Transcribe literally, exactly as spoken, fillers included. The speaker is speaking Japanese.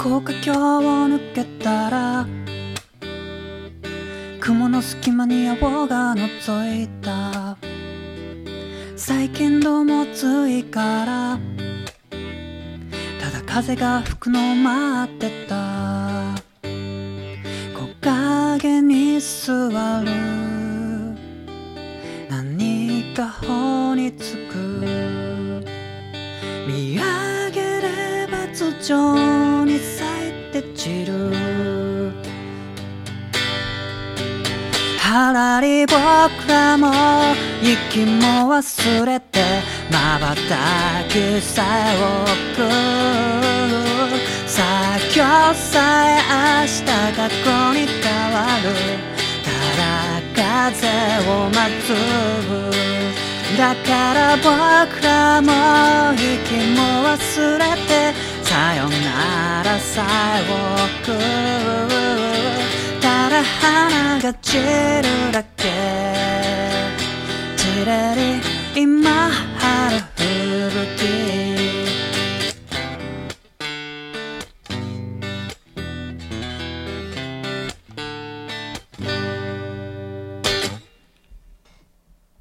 高架橋を抜けたら雲の隙間に青が覗いた。最近どうも暑いからただ風が吹くのを待ってた。木陰に座る何か頬につく。見上げれば頭上に咲いて散る。はらり僕らも息も忘れて瞬きさえ置く。作業さえ明日がこに変わる。ただ風を待つ。だから僕らも息も忘れてさよならさえ置く。ただ花が散るだけ